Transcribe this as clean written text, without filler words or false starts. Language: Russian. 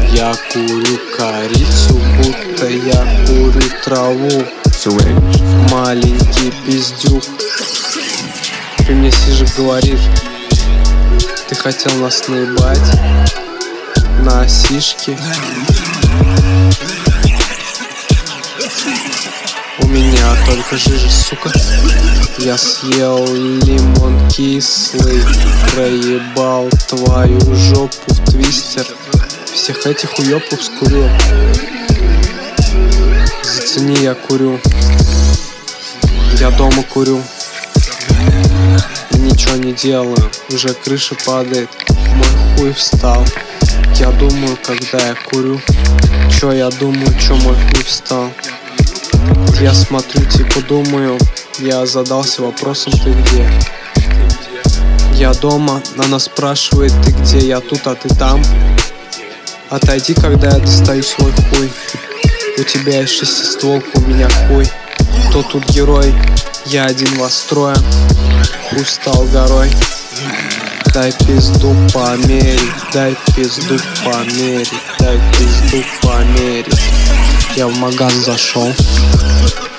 Я курю корицу, будто я курю траву. Маленький пиздюк при мне сижик говорит: ты хотел нас наебать на сишки. У меня только жижа, сука. Я съел лимон кислый, проебал твою жопу в твистер. Всех этих уёбков скурю. Зацени, я курю. Я дома курю. Ничего не делаю, уже крыша падает, мой хуй встал. Я думаю, когда я курю, чё я думаю, чё мой хуй встал. Я смотрю, типа думаю, я задался вопросом: ты где? Я дома, она спрашивает: ты где? Я тут, а ты там. Отойди, когда я достаю свой хуй. У тебя есть шестистволка, у меня хуй. Кто тут герой? Я один вас трое. Хуй стал горой. Дай пизду померить, дай пизду померить, дай пизду померить. Я в магаз зашел.